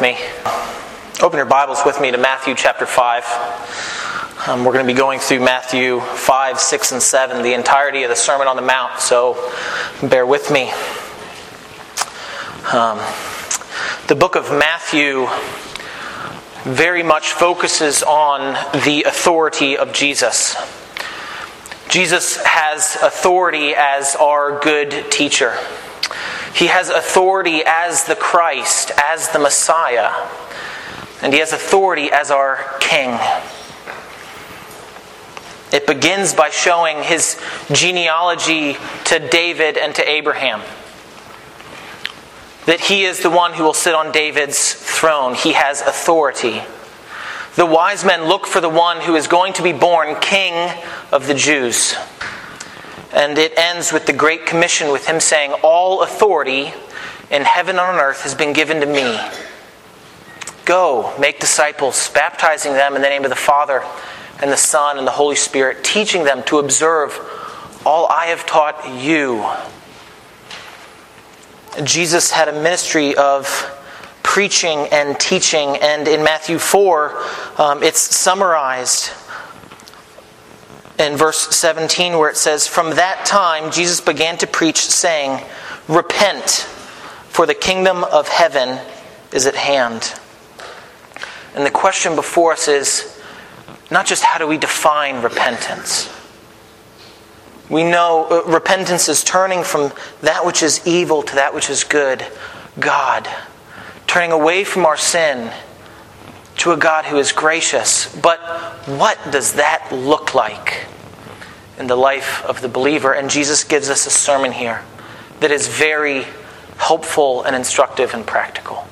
with me. Open your Bibles with me to Matthew chapter 5. We're going to be going through Matthew 5, 6, and 7, the entirety of the Sermon on the Mount, so bear with me. The book of Matthew very much focuses on the authority of Jesus. Jesus has authority as our good teacher. He has authority as the Christ, as the Messiah. And he has authority as our King. It begins by showing his genealogy to David and to Abraham. That he is the one who will sit on David's throne. He has authority. The wise men look for the one who is going to be born King of the Jews. And it ends with the Great Commission, with him saying, "All authority in heaven and on earth has been given to me. Go, make disciples, baptizing them in the name of the Father and the Son and the Holy Spirit, teaching them to observe all I have taught you." Jesus had a ministry of preaching and teaching, and in Matthew 4, it's summarized in verse 17, where it says, "From that time Jesus began to preach, saying, 'Repent, for the kingdom of heaven is at hand.'" And the question before us is not just how do we define repentance. We know repentance is turning from that which is evil to that which is good, God. Turning away from our sin to a God who is gracious. But what does that look like in the life of the believer? And Jesus gives us a sermon here that is very helpful and instructive and practical.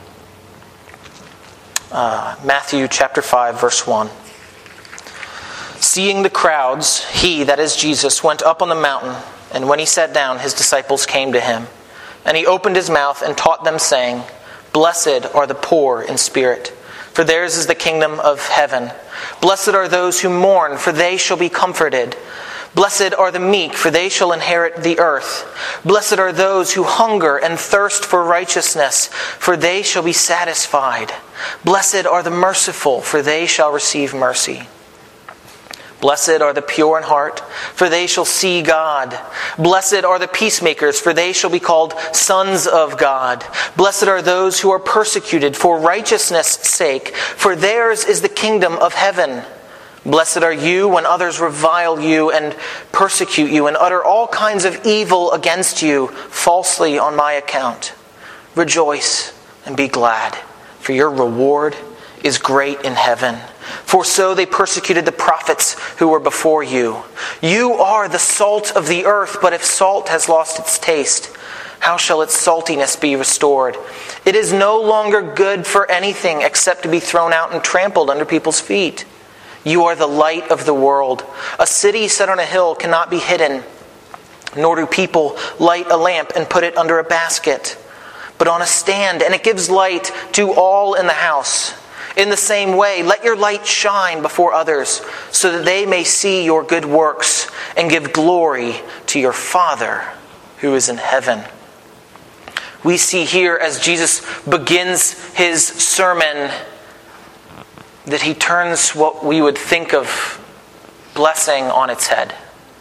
Matthew chapter 5, verse 1. "Seeing the crowds, he," that is Jesus, "went up on the mountain, and when he sat down, his disciples came to him. And he opened his mouth and taught them, saying, 'Blessed are the poor in spirit, for theirs is the kingdom of heaven. Blessed are those who mourn, for they shall be comforted. Blessed are the meek, for they shall inherit the earth. Blessed are those who hunger and thirst for righteousness, for they shall be satisfied. Blessed are the merciful, for they shall receive mercy. Blessed are the pure in heart, for they shall see God. Blessed are the peacemakers, for they shall be called sons of God. Blessed are those who are persecuted for righteousness' sake, for theirs is the kingdom of heaven. Blessed are you when others revile you and persecute you and utter all kinds of evil against you falsely on my account. Rejoice and be glad, for your reward is great in heaven. For so they persecuted the prophets who were before you. You are the salt of the earth, but if salt has lost its taste, how shall its saltiness be restored? It is no longer good for anything except to be thrown out and trampled under people's feet. You are the light of the world. A city set on a hill cannot be hidden, nor do people light a lamp and put it under a basket, but on a stand, and it gives light to all in the house. In the same way, let your light shine before others, so that they may see your good works and give glory to your Father who is in heaven." We see here, as Jesus begins his sermon, that he turns what we would think of blessing on its head.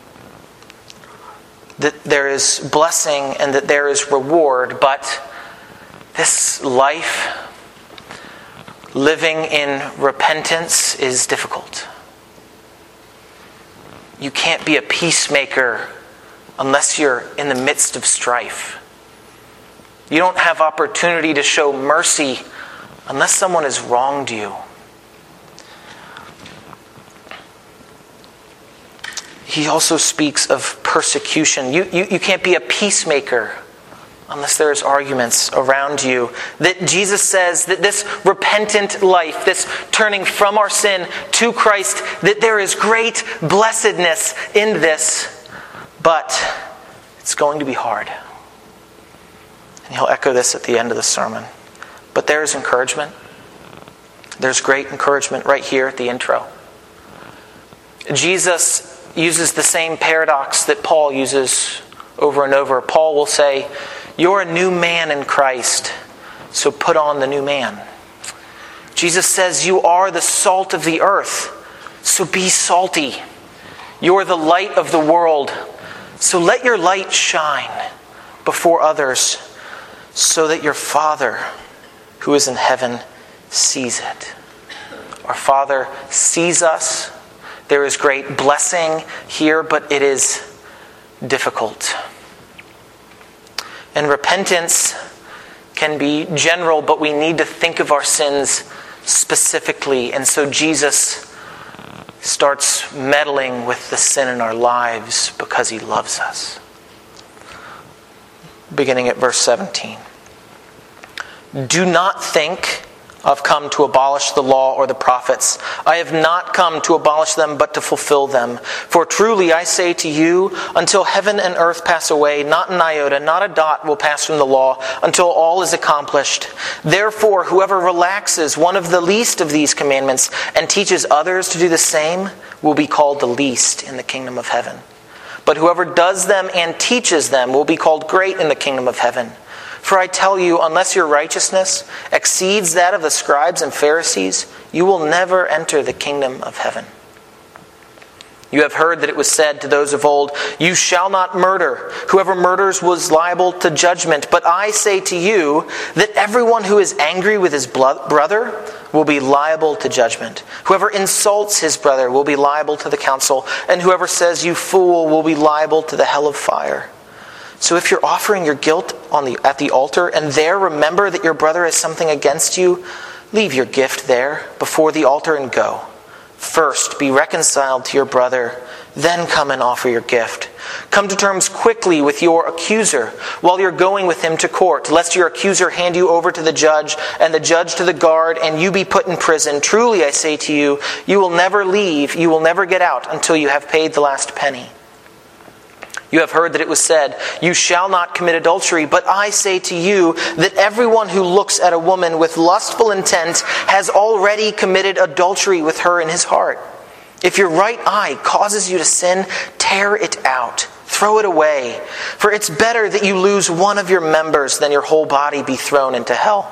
That there is blessing and that there is reward, but this life, living in repentance, is difficult. You can't be a peacemaker unless you're in the midst of strife. You don't have opportunity to show mercy unless someone has wronged you. He also speaks of persecution. You can't be a peacemaker unless there's arguments around you. That Jesus says that this repentant life, this turning from our sin to Christ, that there is great blessedness in this, but it's going to be hard. And he'll echo this at the end of the sermon. But there is encouragement. There's great encouragement right here at the intro. Jesus uses the same paradox that Paul uses over and over. Paul will say, "You're a new man in Christ, so put on the new man." Jesus says you are the salt of the earth, so be salty. You're the light of the world, so let your light shine before others, so that your Father who is in heaven sees it. Our Father sees us. There is great blessing here, but it is difficult. And repentance can be general, but we need to think of our sins specifically. And so Jesus starts meddling with the sin in our lives because he loves us. Beginning at verse 17. Do not think I've come to abolish the law or the prophets. I have not come to abolish them, but to fulfill them. For truly I say to you, until heaven and earth pass away, not an iota, not a dot will pass from the law, until all is accomplished. Therefore, whoever relaxes one of the least of these commandments and teaches others to do the same will be called the least in the kingdom of heaven. But whoever does them and teaches them will be called great in the kingdom of heaven. For I tell you, unless your righteousness exceeds that of the scribes and Pharisees, you will never enter the kingdom of heaven. You have heard that it was said to those of old, you shall not murder. Whoever murders was liable to judgment. But I say to you that everyone who is angry with his brother will be liable to judgment. Whoever insults his brother will be liable to the council. And whoever says, you fool, will be liable to the hell of fire. So if you're offering your guilt at the altar and there remember that your brother has something against you, leave your gift there before the altar and go. First, be reconciled to your brother, then come and offer your gift. Come to terms quickly with your accuser while you're going with him to court, lest your accuser hand you over to the judge and the judge to the guard and you be put in prison. Truly, I say to you, you will never leave, you will never get out until you have paid the last penny. You have heard that it was said, you shall not commit adultery, but I say to you that everyone who looks at a woman with lustful intent has already committed adultery with her in his heart. If your right eye causes you to sin, tear it out, throw it away. For it's better that you lose one of your members than your whole body be thrown into hell.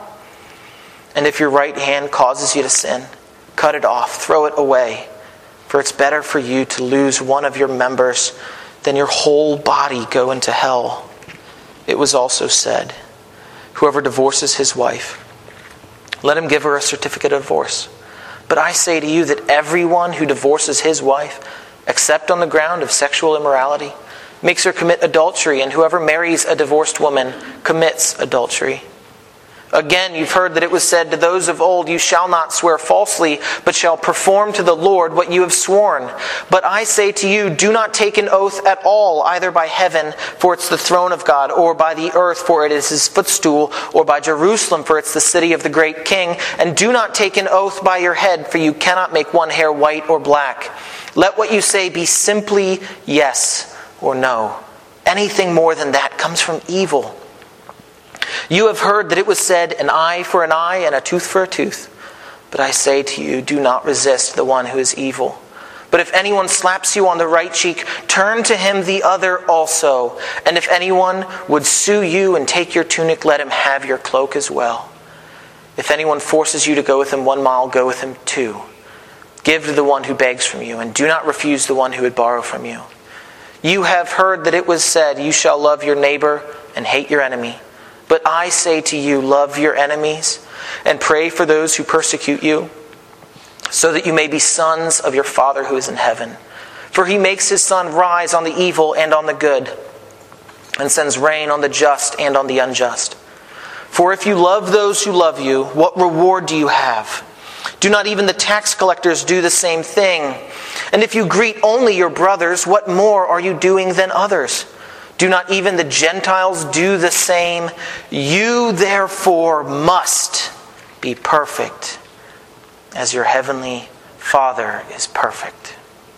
And if your right hand causes you to sin, cut it off, throw it away. For it's better for you to lose one of your members than your whole body go into hell. It was also said, whoever divorces his wife, let him give her a certificate of divorce. But I say to you that everyone who divorces his wife, except on the ground of sexual immorality, makes her commit adultery, and whoever marries a divorced woman commits adultery. Again, you've heard that it was said to those of old, you shall not swear falsely, but shall perform to the Lord what you have sworn. But I say to you, do not take an oath at all, either by heaven, for it's the throne of God, or by the earth, for it is his footstool, or by Jerusalem, for it's the city of the great king. And do not take an oath by your head, for you cannot make one hair white or black. Let what you say be simply yes or no. Anything more than that comes from evil. You have heard that it was said, an eye for an eye and a tooth for a tooth. But I say to you, do not resist the one who is evil. But if anyone slaps you on the right cheek, turn to him the other also. And if anyone would sue you and take your tunic, let him have your cloak as well. If anyone forces you to go with him 1 mile, go with him 2. Give to the one who begs from you, and do not refuse the one who would borrow from you. You have heard that it was said, you shall love your neighbor and hate your enemy. But I say to you, love your enemies and pray for those who persecute you, so that you may be sons of your Father who is in heaven. For he makes his sun rise on the evil and on the good, and sends rain on the just and on the unjust. For if you love those who love you, what reward do you have? Do not even the tax collectors do the same thing? And if you greet only your brothers, what more are you doing than others? Do not even the Gentiles do the same? You therefore must be perfect, as your heavenly Father is perfect.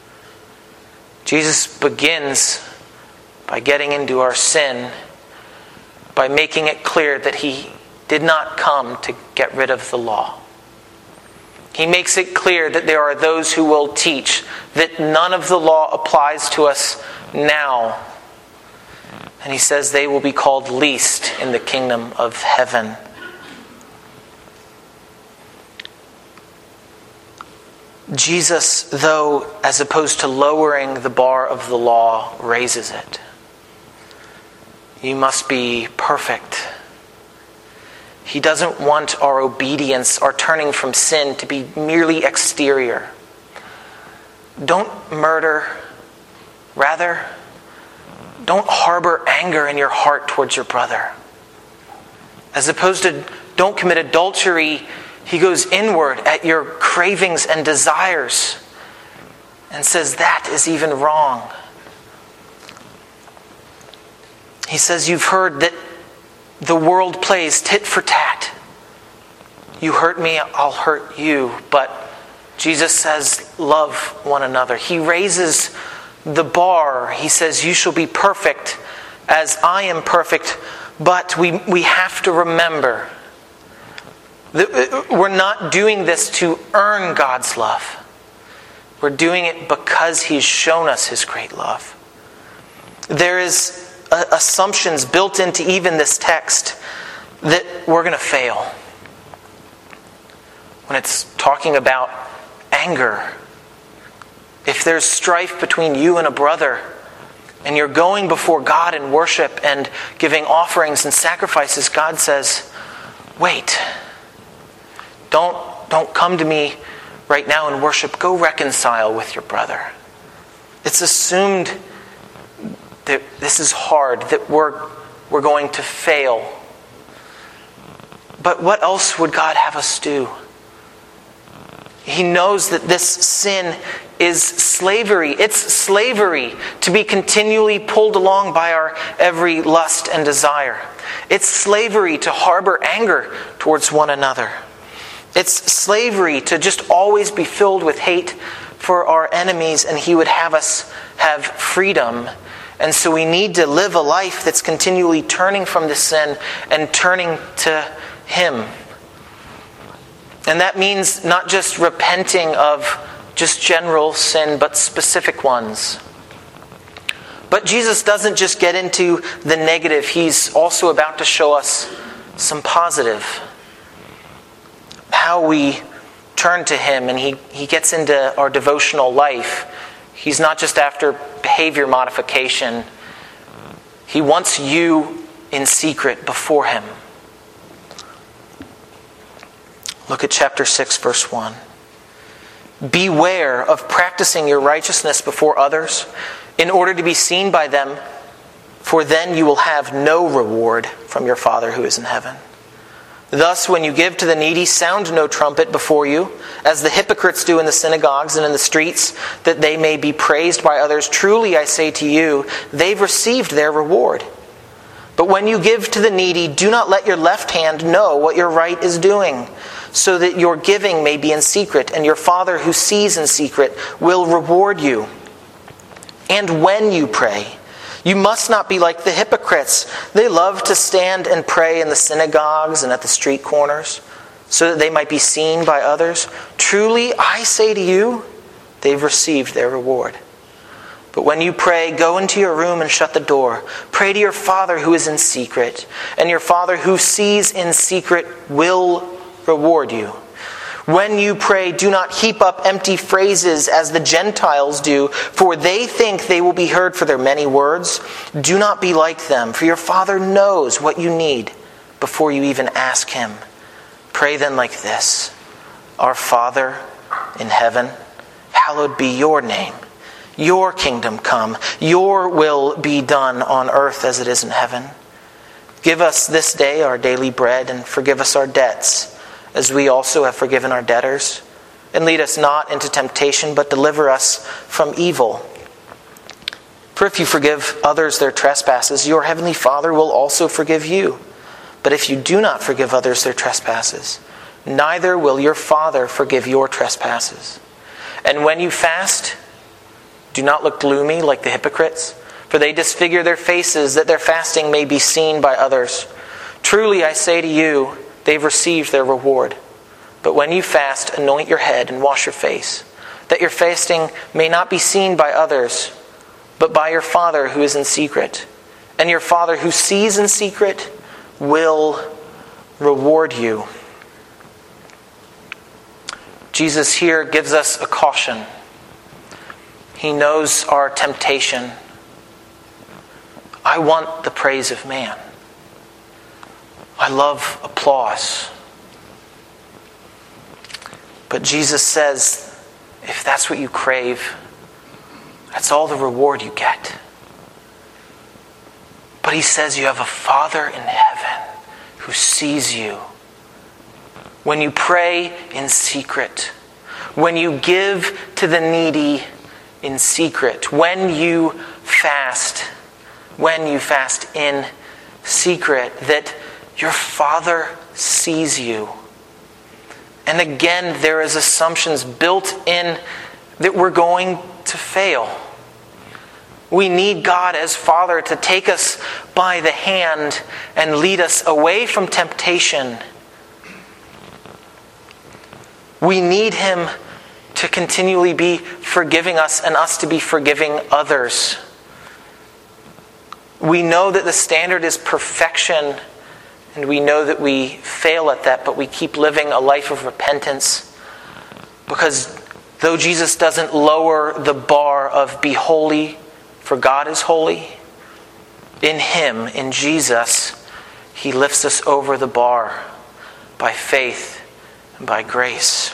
Jesus begins by getting into our sin, by making it clear that he did not come to get rid of the law. He makes it clear that there are those who will teach that none of the law applies to us now. And he says they will be called least in the kingdom of heaven. Jesus, though, as opposed to lowering the bar of the law, raises it. You must be perfect. He doesn't want our obedience, our turning from sin, to be merely exterior. Don't murder. Rather, don't harbor anger in your heart towards your brother. As opposed to don't commit adultery, he goes inward at your cravings and desires and says that is even wrong. He says, you've heard that the world plays tit for tat. You hurt me, I'll hurt you. But Jesus says, love one another. He raises the bar. He says, you shall be perfect as I am perfect. But we have to remember that we're not doing this to earn God's love. We're doing it because He's shown us His great love. There is assumptions built into even this text that we're going to fail. When it's talking about anger, if there's strife between you and a brother, and you're going before God in worship and giving offerings and sacrifices, God says, wait. Don't come to me right now in worship. Go reconcile with your brother. It's assumed that this is hard, that we're going to fail. But what else would God have us do? He knows that this sin is slavery. It's slavery to be continually pulled along by our every lust and desire. It's slavery to harbor anger towards one another. It's slavery to just always be filled with hate for our enemies, and He would have us have freedom. And so we need to live a life that's continually turning from the sin and turning to Him. And that means not just repenting of just general sin, but specific ones. But Jesus doesn't just get into the negative. He's also about to show us some positive. How we turn to Him, and He gets into our devotional life. He's not just after behavior modification. He wants you in secret before Him. Look at chapter 6, verse 1. Beware of practicing your righteousness before others in order to be seen by them, for then you will have no reward from your Father who is in heaven. Thus, when you give to the needy, sound no trumpet before you, as the hypocrites do in the synagogues and in the streets, that they may be praised by others. Truly, I say to you, they've received their reward. But when you give to the needy, do not let your left hand know what your right is doing, so that your giving may be in secret, and your Father who sees in secret will reward you. And when you pray, you must not be like the hypocrites. They love to stand and pray in the synagogues and at the street corners, so that they might be seen by others. Truly, I say to you, they've received their reward. But when you pray, go into your room and shut the door. Pray to your Father who is in secret, and your Father who sees in secret will reward you. When you pray, do not heap up empty phrases as the Gentiles do, for they think they will be heard for their many words. Do not be like them, for your Father knows what you need before you even ask Him. Pray then like this: Our Father in heaven, hallowed be your name. Your kingdom come. Your will be done on earth as it is in heaven. Give us this day our daily bread, and forgive us our debts, as we also have forgiven our debtors. And lead us not into temptation, but deliver us from evil. For if you forgive others their trespasses, your heavenly Father will also forgive you. But if you do not forgive others their trespasses, neither will your Father forgive your trespasses. And when you fast, do not look gloomy like the hypocrites, for they disfigure their faces, that their fasting may be seen by others. Truly I say to you, they've received their reward. But when you fast, anoint your head and wash your face, that your fasting may not be seen by others, but by your Father who is in secret. And your Father who sees in secret will reward you. Jesus here gives us a caution. He knows our temptation. I want the praise of man. I love applause. But Jesus says, if that's what you crave, that's all the reward you get. But he says you have a Father in heaven who sees you. When you pray in secret, when you give to the needy in secret, when you fast in secret, that your Father sees you. And again, there is assumptions built in that we're going to fail. We need God as Father to take us by the hand and lead us away from temptation. We need Him to continually be forgiving us and us to be forgiving others. We know that the standard is perfection, and we know that we fail at that, but we keep living a life of repentance. Because though Jesus doesn't lower the bar of be holy, for God is holy, in Him, in Jesus, He lifts us over the bar by faith and by grace.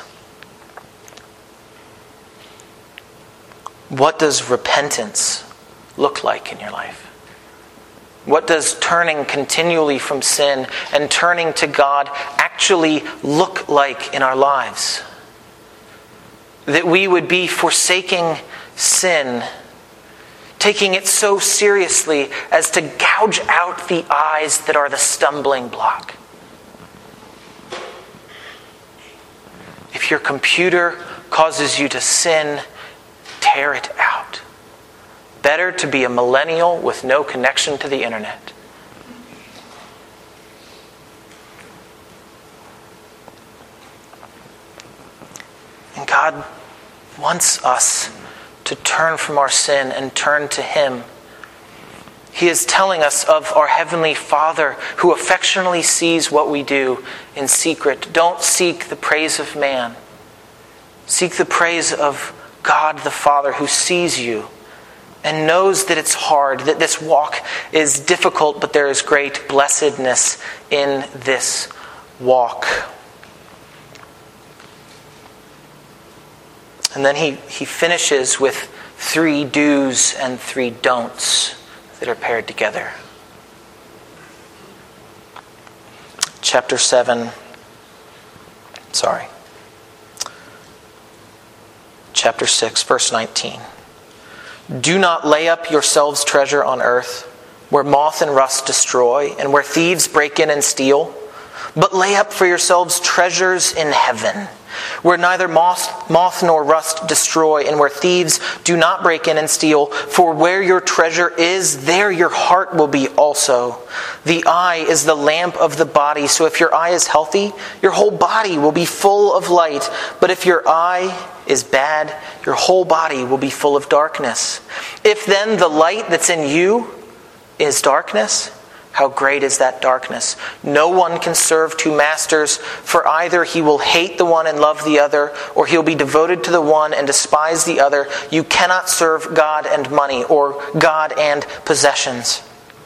What does repentance look like in your life? What does turning continually from sin and turning to God actually look like in our lives? That we would be forsaking sin, taking it so seriously as to gouge out the eyes that are the stumbling block. If your computer causes you to sin, tear it out. Better to be a millennial with no connection to the internet. And God wants us to turn from our sin and turn to Him. He is telling us of our Heavenly Father who affectionately sees what we do in secret. Don't seek the praise of man. Seek the praise of God the Father who sees you and knows that it's hard, that this walk is difficult, but there is great blessedness in this walk. And then he finishes with 3 do's and 3 don'ts that are paired together. Chapter 6, verse 19. Do not lay up yourselves treasure on earth, where moth and rust destroy, and where thieves break in and steal. But lay up for yourselves treasures in heaven, where neither moth nor rust destroy, and where thieves do not break in and steal. For where your treasure is, there your heart will be also. The eye is the lamp of the body, so if your eye is healthy, your whole body will be full of light. But if your eye is bad, your whole body will be full of darkness. If then the light that's in you is darkness, how great is that darkness? No one can serve 2 masters, for either he will hate the one and love the other, or he'll be devoted to the one and despise the other. You cannot serve God and money, or God and possessions.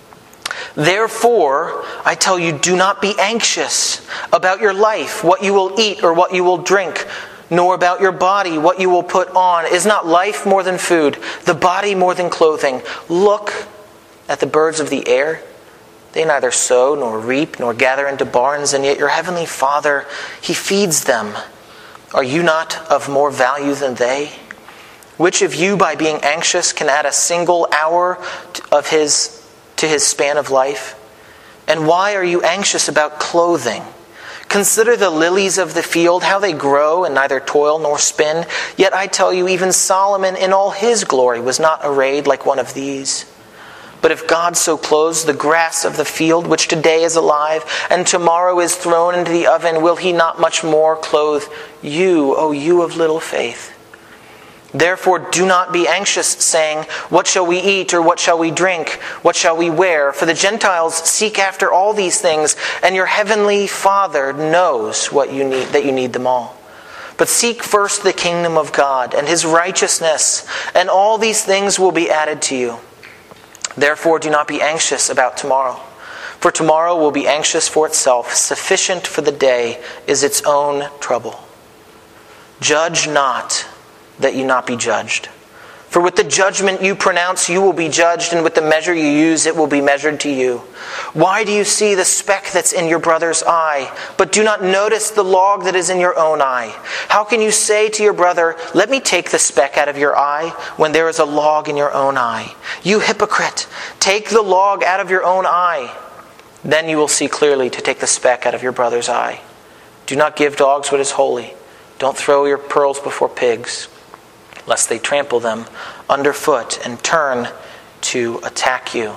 Therefore, I tell you, do not be anxious about your life, what you will eat or what you will drink, nor about your body, what you will put on. Is not life more than food, the body more than clothing? Look at the birds of the air. They neither sow nor reap nor gather into barns, and yet your heavenly Father, He feeds them. Are you not of more value than they? Which of you, by being anxious, can add a single hour to his span of life? And why are you anxious about clothing? Consider the lilies of the field, how they grow and neither toil nor spin. Yet I tell you, even Solomon in all his glory was not arrayed like one of these. But if God so clothes the grass of the field, which today is alive and tomorrow is thrown into the oven, will He not much more clothe you, O you of little faith? Therefore do not be anxious, saying, what shall we eat, or what shall we drink? What shall we wear? For the Gentiles seek after all these things, and your heavenly Father knows what you need, that you need them all. But seek first the kingdom of God and his righteousness, and all these things will be added to you. Therefore, do not be anxious about tomorrow, for tomorrow will be anxious for itself. Sufficient for the day is its own trouble. Judge not, that you not be judged. For with the judgment you pronounce, you will be judged, and with the measure you use, it will be measured to you. Why do you see the speck that's in your brother's eye, but do not notice the log that is in your own eye? How can you say to your brother, let me take the speck out of your eye, when there is a log in your own eye? You hypocrite, take the log out of your own eye. Then you will see clearly to take the speck out of your brother's eye. Do not give dogs what is holy. Don't throw your pearls before pigs, lest they trample them underfoot and turn to attack you.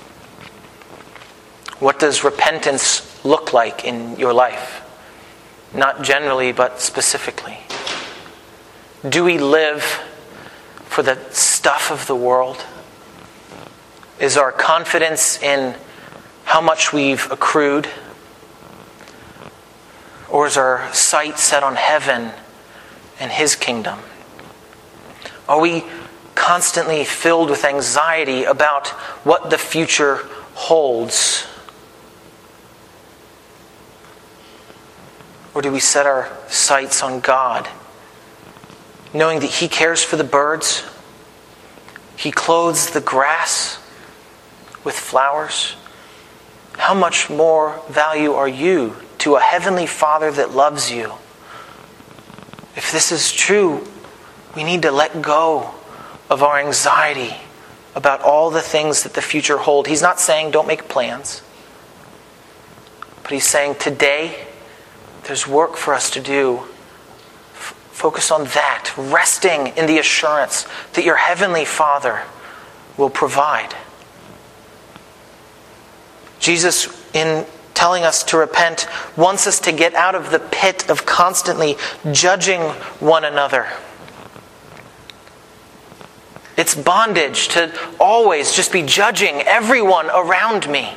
What does repentance look like in your life? Not generally, but specifically. Do we live for the stuff of the world? Is our confidence in how much we've accrued? Or is our sight set on heaven and his kingdom? Are we constantly filled with anxiety about what the future holds? Or do we set our sights on God, knowing that he cares for the birds? He clothes the grass with flowers. How much more value are you to a heavenly Father that loves you? If this is true, we need to let go of our anxiety about all the things that the future hold. He's not saying don't make plans, but he's saying today there's work for us to do. Focus on that, resting in the assurance that your heavenly Father will provide. Jesus, in telling us to repent, wants us to get out of the pit of constantly judging one another. It's bondage to always just be judging everyone around me.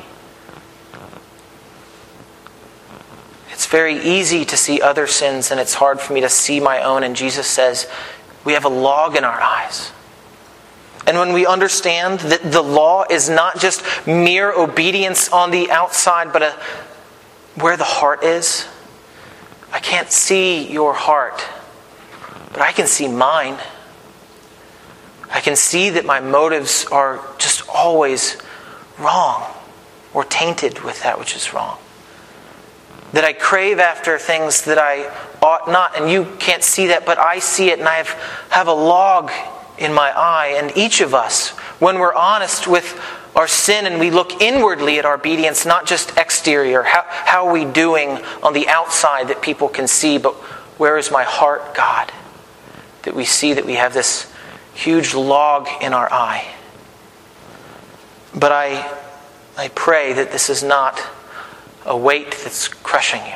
It's very easy to see other sins, and it's hard for me to see my own. And Jesus says, we have a log in our eyes. And when we understand that the law is not just mere obedience on the outside, but where the heart is. I can't see your heart, but I can see mine. I can see that my motives are just always wrong or tainted with that which is wrong. That I crave after things that I ought not, and you can't see that, but I see it, and I have a log in my eye. And each of us, when we're honest with our sin and we look inwardly at our obedience, not just exterior, how are we doing on the outside that people can see, but where is my heart, God? That we see that we have this huge log in our eye. But I pray that this is not a weight that's crushing you.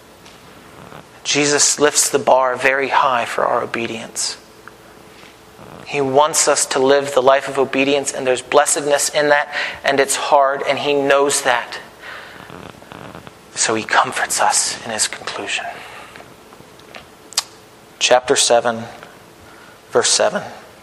Jesus lifts the bar very high for our obedience. He wants us to live the life of obedience, and there's blessedness in that, and it's hard, and he knows that. So he comforts us in his conclusion. Chapter 7, verse 7.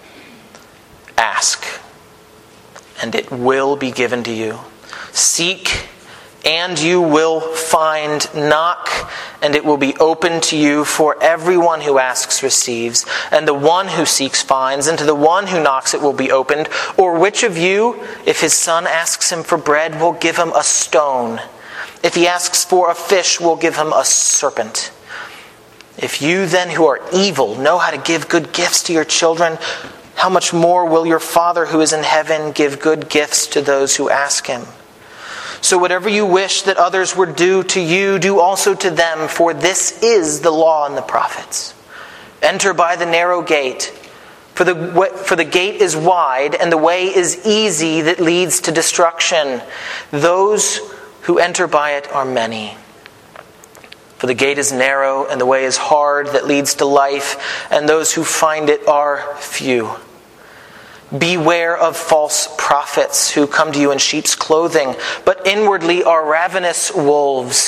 Ask, and it will be given to you. Seek, and you will find. Knock, and it will be opened to you. For everyone who asks receives, and the one who seeks finds, and to the one who knocks it will be opened. Or which of you, if his son asks him for bread, will give him a stone? If he asks for a fish, will give him a serpent? If you then who are evil know how to give good gifts to your children, how much more will your Father who is in heaven give good gifts to those who ask him? So whatever you wish that others would do to you, do also to them, for this is the law and the prophets. Enter by the narrow gate, for the gate is wide and the way is easy that leads to destruction. Those who enter by it are many. For the gate is narrow and the way is hard that leads to life, and those who find it are few. Beware of false prophets who come to you in sheep's clothing, but inwardly are ravenous wolves.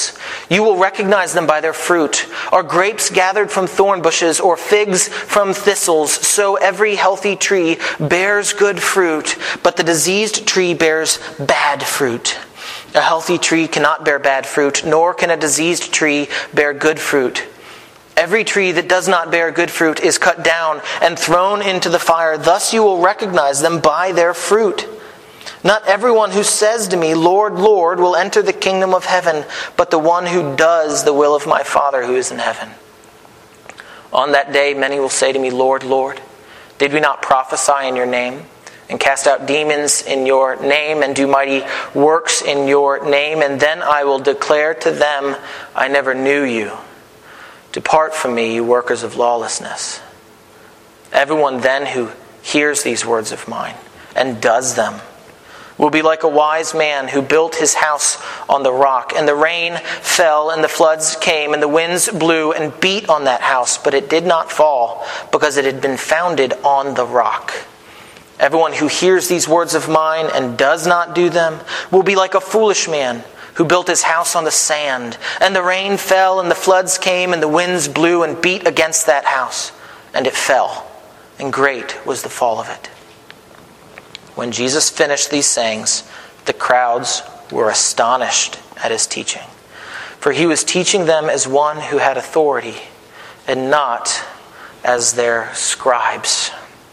You will recognize them by their fruit. Are grapes gathered from thorn bushes or figs from thistles? So every healthy tree bears good fruit, but the diseased tree bears bad fruit. A healthy tree cannot bear bad fruit, nor can a diseased tree bear good fruit. Every tree that does not bear good fruit is cut down and thrown into the fire. Thus you will recognize them by their fruit. Not everyone who says to me, Lord, Lord, will enter the kingdom of heaven, but the one who does the will of my Father who is in heaven. On that day many will say to me, Lord, Lord, did we not prophesy in your name, and cast out demons in your name, and do mighty works in your name? And then I will declare to them, I never knew you. Depart from me, you workers of lawlessness. Everyone then who hears these words of mine and does them will be like a wise man who built his house on the rock. And the rain fell, and the floods came, and the winds blew and beat on that house, but it did not fall, because it had been founded on the rock. Everyone who hears these words of mine and does not do them will be like a foolish man who built his house on the sand. And the rain fell, and the floods came, and the winds blew and beat against that house, and it fell, and great was the fall of it. When Jesus finished these sayings, the crowds were astonished at his teaching, for he was teaching them as one who had authority, and not as their scribes.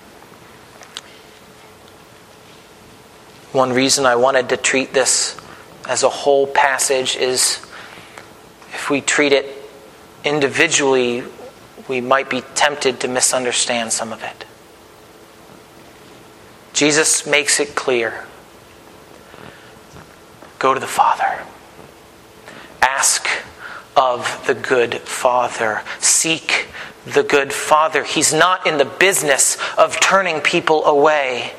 One reason I wanted to treat this as a whole passage is if we treat it individually, we might be tempted to misunderstand some of it. Jesus makes it clear. Go to the Father. Ask of the good Father. Seek the good Father. He's not in the business of turning people away.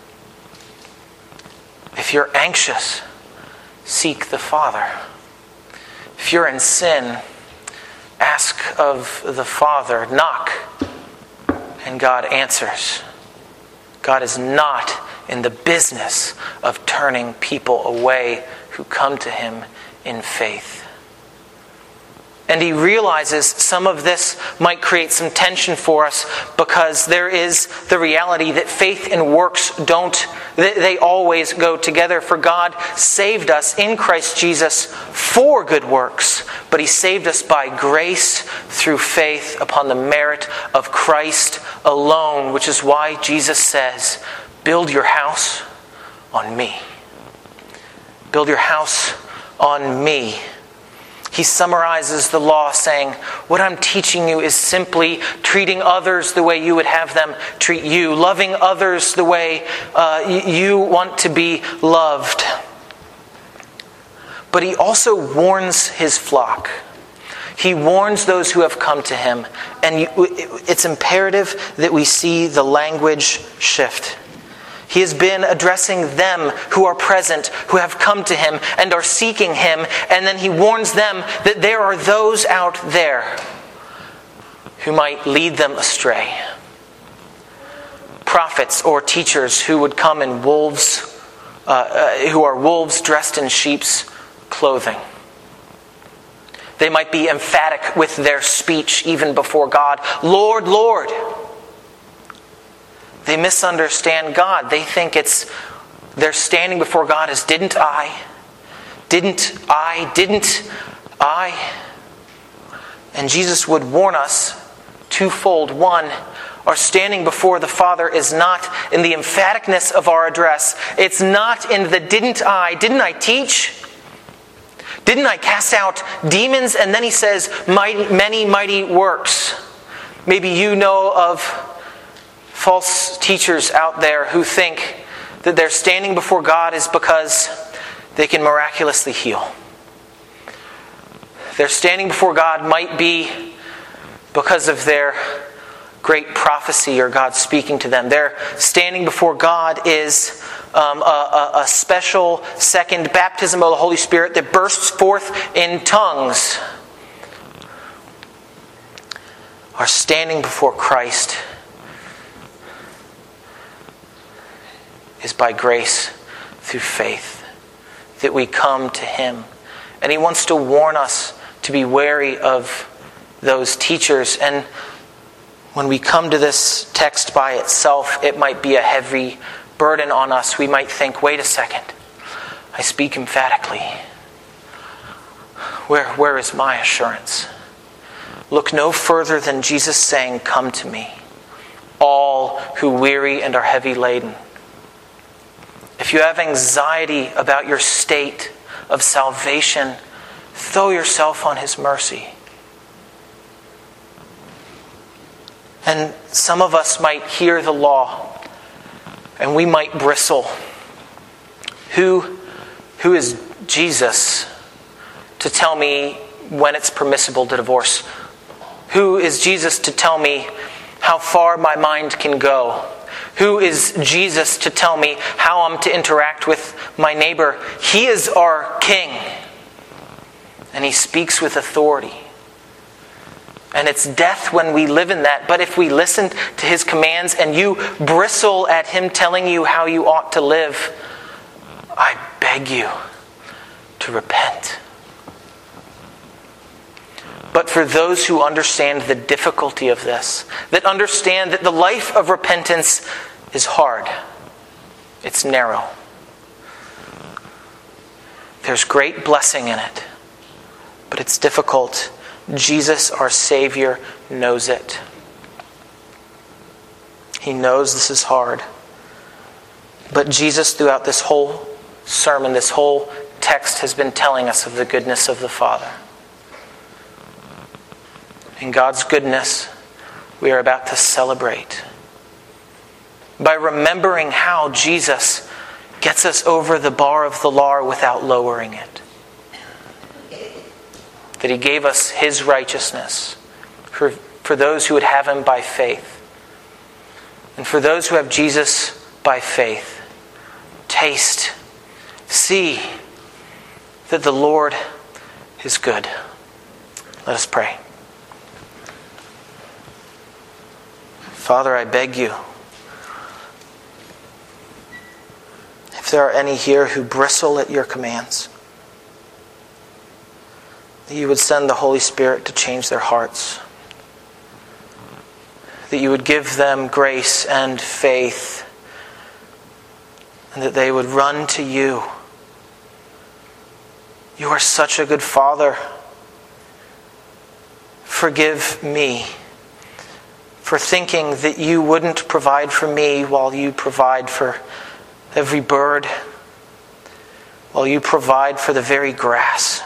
If you're anxious, seek the Father. If you're in sin, ask of the Father. Knock, and God answers. God is not in the business of turning people away who come to him in faith. And he realizes some of this might create some tension for us, because there is the reality that faith and works they always go together. For God saved us in Christ Jesus for good works, but he saved us by grace through faith upon the merit of Christ alone, which is why Jesus says, build your house on me. Build your house on me. He summarizes the law saying, what I'm teaching you is simply treating others the way you would have them treat you, loving others the way you want to be loved. But he also warns his flock. He warns those who have come to him. And it's imperative that we see the language shift. He has been addressing them who are present, who have come to him and are seeking him. And then he warns them that there are those out there who might lead them astray. Prophets or teachers who would come in who are wolves dressed in sheep's clothing. They might be emphatic with their speech even before God. Lord, Lord. They misunderstand God. They think they're standing before God as didn't I? Didn't I? Didn't I? And Jesus would warn us twofold. One, our standing before the Father is not in the emphaticness of our address. It's not in the didn't I teach? Didn't I cast out demons? And then he says, many mighty works. Maybe you know of false teachers out there who think that their standing before God is because they can miraculously heal. Their standing before God might be because of their great prophecy or God speaking to them. Their standing before God is a special second baptism of the Holy Spirit that bursts forth in tongues. Our standing before Christ is by grace through faith that we come to him. And he wants to warn us to be wary of those teachers. And when we come to this text by itself, it might be a heavy burden on us. We might think, wait a second, I speak emphatically. Where is my assurance? Look no further than Jesus saying, come to me, all who weary and are heavy laden. If you have anxiety about your state of salvation, throw yourself on His mercy. And some of us might hear the law and we might bristle. Who is Jesus to tell me when it's permissible to divorce? Who is Jesus to tell me how far my mind can go? Who is Jesus to tell me how I'm to interact with my neighbor? He is our King. And He speaks with authority. And it's death when we live in that. But if we listen to His commands and you bristle at Him telling you how you ought to live, I beg you to repent. But for those who understand the difficulty of this, that understand that the life of repentance is hard, it's narrow, there's great blessing in it, but it's difficult. Jesus, our Savior, knows it. He knows this is hard. But Jesus, throughout this whole sermon, this whole text, has been telling us of the goodness of the Father. In God's goodness, we are about to celebrate by remembering how Jesus gets us over the bar of the law without lowering it. That He gave us His righteousness for those who would have Him by faith. And for those who have Jesus by faith, taste, see that the Lord is good. Let us pray. Father, I beg you, if there are any here who bristle at your commands, that you would send the Holy Spirit to change their hearts. That you would give them grace and faith, and that they would run to you. You are such a good Father. Forgive me for thinking that you wouldn't provide for me while you provide for every bird, while you provide for the very grass.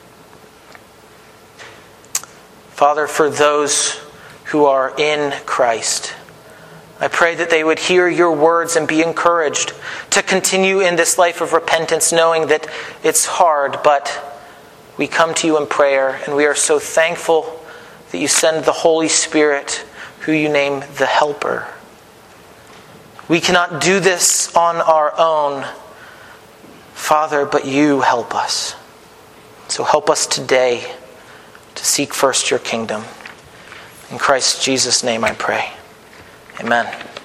Father, for those who are in Christ, I pray that they would hear your words and be encouraged to continue in this life of repentance, knowing that it's hard, but we come to you in prayer, and we are so thankful that you send the Holy Spirit, who you name the Helper. We cannot do this on our own, Father, but you help us. So help us today to seek first your kingdom. In Christ Jesus' name I pray. Amen.